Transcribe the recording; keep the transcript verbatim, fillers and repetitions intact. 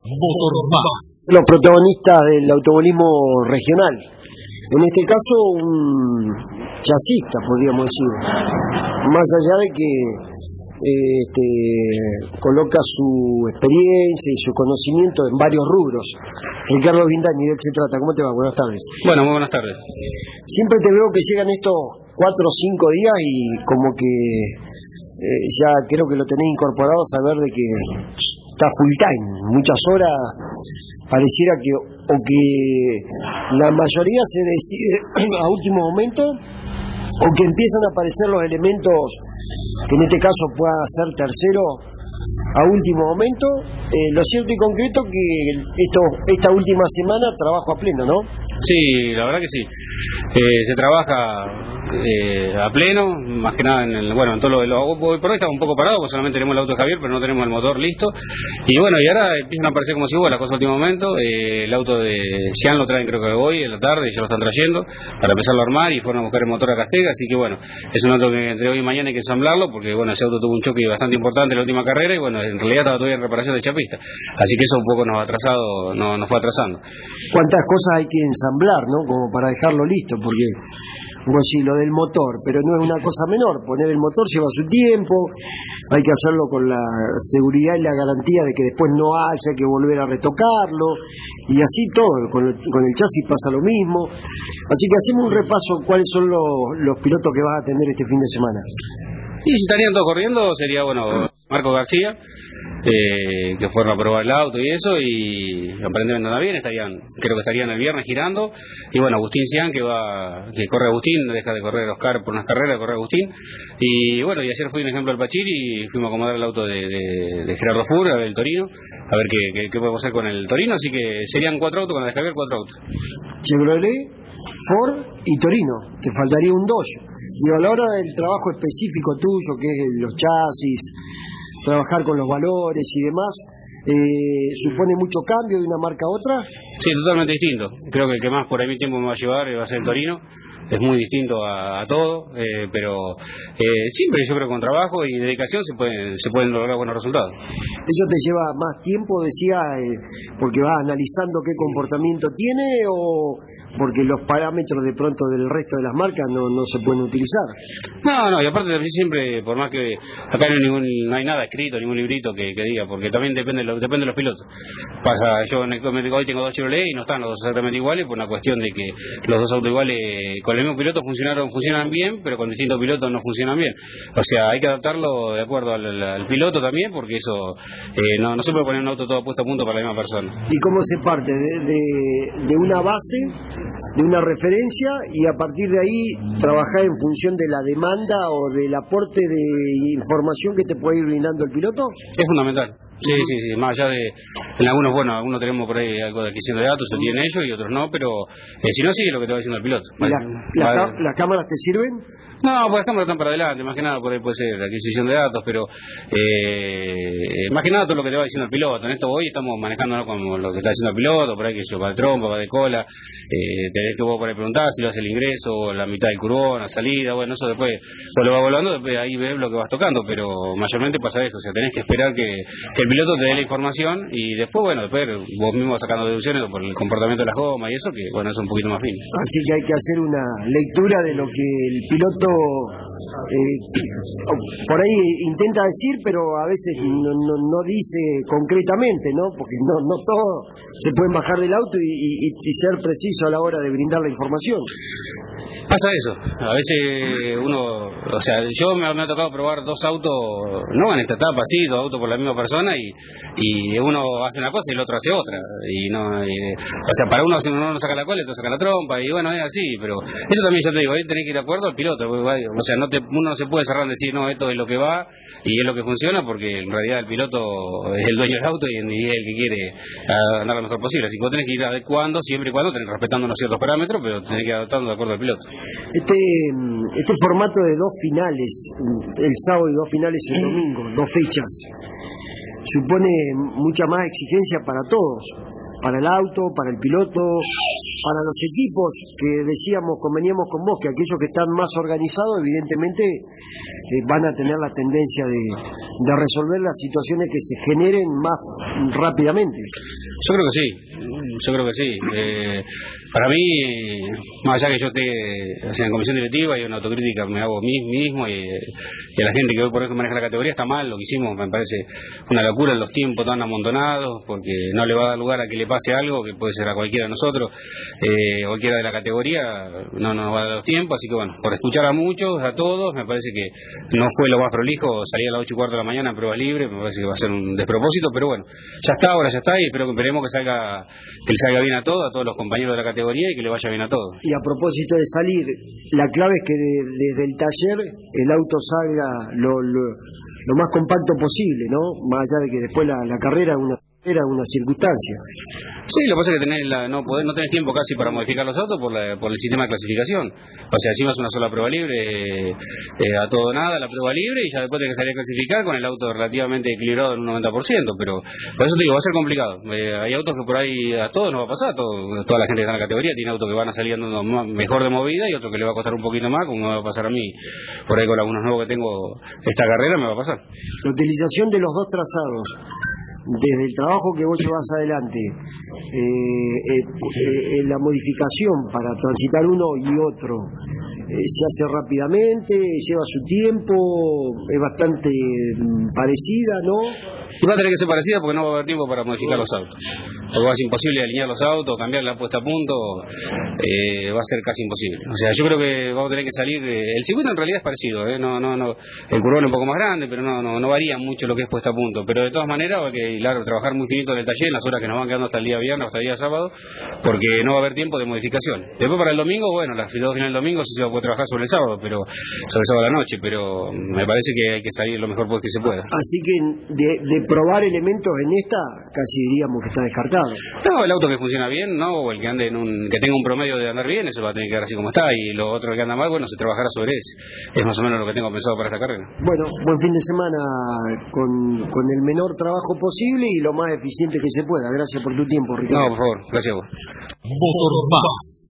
Motor Más. Los protagonistas del automovilismo regional. En este caso, un chasista, podríamos decir. Más allá de que eh, este, coloca su experiencia y su conocimiento en varios rubros. Ricardo Guindaño, ¿de qué se trata? ¿Cómo te va? Buenas tardes. Bueno, muy buenas tardes. Siempre te veo que llegan estos cuatro o cinco días y como que eh, ya creo que lo tenés incorporado a saber de que está full time, muchas horas. Pareciera que o que la mayoría se decide a último momento o que empiezan a aparecer los elementos que en este caso pueda ser tercero a último momento. Eh, lo cierto y concreto que esto, esta última semana trabajo a pleno, ¿no? Sí, la verdad que sí. Eh, se trabaja eh, a pleno, más que nada en el, bueno, en todo lo de los, hoy por hoy estamos un poco parados, porque solamente tenemos el auto de Javier, pero no tenemos el motor listo. Y bueno, y ahora empiezan a aparecer como si hubo las cosas a último momento. Eh, el auto de Jean lo traen creo que hoy en la tarde, ya lo están trayendo para empezarlo a armar y fueron a buscar el motor a Castega, así que bueno, es un auto que entre hoy y mañana hay que ensamblarlo, porque bueno, ese auto tuvo un choque bastante importante en la última carrera y bueno, en realidad estaba todavía en reparación de chapista, así que eso un poco nos ha atrasado, no, nos fue atrasando. ¿Cuántas cosas hay que ensamblar, no? Como para dejarlo listo, porque vos decís lo del motor, pero no es una cosa menor. Poner el motor lleva su tiempo, hay que hacerlo con la seguridad y la garantía de que después no haya que volver a retocarlo, y así todo, con el, con el chasis pasa lo mismo. Así que hacemos un repaso cuáles son los, los pilotos que vas a tener este fin de semana. Y si estarían todos corriendo, sería bueno, Marco García, Eh, que fueron a probar el auto y eso, y aparentemente anda bien, estarían, creo que estarían el viernes girando, y bueno, Agustín Cian, que va, que corre Agustín, deja de correr Oscar por unas carreras, corre Agustín, y bueno, y ayer fui un ejemplo al Pachiri y fuimos a acomodar el auto de, de, de Gerardo Fur, el Torino, a ver qué, qué, qué podemos hacer con el Torino, así que serían cuatro autos, con la de Javier, cuatro autos. Chevrolet, Ford y Torino, te faltaría un Dodge. Y a la hora del trabajo específico tuyo, que es los chasis, trabajar con los valores y demás, eh, ¿supone mucho cambio de una marca a otra? Sí, totalmente distinto. Creo que el que más por ahí mi tiempo me va a llevar va a ser el Torino. Es muy distinto a, a todo, eh, pero eh, siempre yo creo que con trabajo y dedicación se pueden, se pueden lograr buenos resultados. ¿Eso te lleva más tiempo, decía, eh, porque vas analizando qué comportamiento tiene, o porque los parámetros de pronto del resto de las marcas no, no se pueden utilizar? No, no, y aparte siempre, por más que acá no hay, ningún, no hay nada escrito, ningún librito que, que diga, porque también depende de, lo, depende de los pilotos. Pasa, yo en el, hoy tengo dos Chevrolet y no están los dos exactamente iguales, por una cuestión de que los dos autos iguales con el mismo piloto funcionaron, funcionan bien, pero con distintos pilotos no funcionan bien. O sea, hay que adaptarlo de acuerdo al, al, al piloto también, porque eso eh, no, no se puede poner un auto todo puesto a punto para la misma persona. ¿Y cómo se parte? De, de, de una base, de una referencia, y a partir de ahí trabajar en función de la demanda o del aporte de información que te puede ir brindando el piloto? Es fundamental. Sí, sí, sí, más allá de, en algunos, bueno, algunos tenemos por ahí algo de adquisición de datos, lo tienen ellos y otros no, pero eh, si no sigue lo que te va diciendo el piloto. ¿Y la, la, la, ¿Las cámaras te sirven? No, pues las cámaras están para adelante, más que nada por ahí puede ser adquisición de datos, pero eh, más que nada todo lo que te va diciendo el piloto. En esto hoy estamos manejando, ¿no?, como lo que está diciendo el piloto, por ahí que yo, va de trompa, va de cola, eh, tenés que vos por ahí preguntar si lo hace el ingreso, o la mitad del curbón, la salida, bueno, eso después vos lo vas volando, después ahí ves lo que vas tocando, pero mayormente pasa eso, o sea, tenés que esperar que, que el piloto te dé la información y después, bueno, después vos mismo vas sacando deducciones por el comportamiento de las gomas y eso, que bueno, es un poquito más fino. Así que hay que hacer una lectura de lo que el piloto Eh, por ahí intenta decir, pero a veces no, no, no dice concretamente, ¿no? Porque no, no todos se pueden bajar del auto y, y, y ser preciso a la hora de brindar la información. Pasa eso, a veces uno, o sea, yo me, me ha tocado probar dos autos, no en esta etapa, sí, dos autos por la misma persona y, y uno hace una cosa y el otro hace otra, y no, y, o sea, para uno si uno no saca la cola, el otro saca la trompa, y bueno, es así, pero eso también yo te digo, ahí tenés que ir de acuerdo al piloto, o sea, no te, uno no se puede cerrar en decir, no, esto es lo que va y es lo que funciona, porque en realidad el piloto es el dueño del auto y es el que quiere andar lo mejor posible, así que vos tenés que ir adecuando, siempre y cuando tenés, respetando unos ciertos parámetros, pero tenés que ir adaptando de acuerdo al piloto. Este, este formato de dos finales, el sábado y dos finales el domingo, dos fechas, supone mucha más exigencia para todos, para el auto, para el piloto, para los equipos que decíamos, conveníamos con vos, que aquellos que están más organizados, evidentemente eh, van a tener la tendencia de, de resolver las situaciones que se generen más rápidamente. Yo creo que sí, yo creo que sí. Eh, para mí, más allá que yo esté o sea, en comisión directiva y una autocrítica me hago mí mismo y, y a la gente que hoy por hoy maneja la categoría, está mal lo que hicimos, me parece una locura en los tiempos tan amontonados, porque no le va a dar lugar a que le pase algo que puede ser a cualquiera de nosotros, eh, cualquiera de la categoría, no nos va a dar los tiempos, así que bueno, por escuchar a muchos, a todos, me parece que no fue lo más prolijo salir a las ocho y cuarto de la mañana en prueba libre, me parece que va a ser un despropósito, pero bueno, ya está, ahora ya está y espero que esperemos que salga que le salga bien a todos, a todos los compañeros de la categoría y que le vaya bien a todos. Y a propósito de salir, la clave es que de, desde el taller el auto salga lo, lo, lo más compacto posible, ¿no? Más allá de que después la, la carrera es una era una circunstancia. Sí, lo que pasa es que tenés la, no, podés, no tenés tiempo casi para modificar los autos por, la, por el sistema de clasificación. O sea, encima es una sola prueba libre, eh, eh, a todo nada la prueba libre y ya después tenés que salir a clasificar con el auto relativamente equilibrado en un noventa por ciento, pero por eso te digo, va a ser complicado. Eh, hay autos que por ahí a todos nos va a pasar, todo, toda la gente que está en la categoría tiene autos que van a salir andando mejor de movida y otros que le va a costar un poquito más, como me va a pasar a mí. Por ahí con algunos nuevos que tengo esta carrera me va a pasar. La utilización de los dos trazados, desde el trabajo que vos llevas adelante, eh, eh, eh, la modificación para transitar uno y otro, eh, se hace rápidamente, lleva su tiempo, es bastante mm, parecida, ¿no? Y va a tener que ser parecida porque no va a haber tiempo para modificar los autos. Porque va a ser imposible alinear los autos, cambiar la puesta a punto, eh, va a ser casi imposible. O sea, yo creo que vamos a tener que salir... Eh, el circuito en realidad es parecido, ¿eh? no, no, no, el curvón es un poco más grande, pero no, no, no varía mucho lo que es puesta a punto. Pero de todas maneras va a que claro, trabajar muy finito en el taller, en las horas que nos van quedando hasta el día viernes, hasta el día sábado, porque no va a haber tiempo de modificación. Después para el domingo, bueno, las dos finales del domingo sí se va a poder trabajar sobre el sábado, pero sobre el sábado a la noche, pero me parece que hay que salir lo mejor que se pueda. Así que de, de probar elementos en esta, casi diríamos que está descartado. No, el auto que funciona bien, ¿no? O el que ande en un, que tenga un promedio de andar bien, eso va a tener que quedar así como está, y lo otro que anda mal, bueno, se trabajará sobre ese. Es más o menos lo que tengo pensado para esta carrera. Bueno, buen fin de semana con, con el menor trabajo posible y lo más eficiente que se pueda. Gracias por tu tiempo, Ricardo. No, por favor, gracias a vos. Motor Más.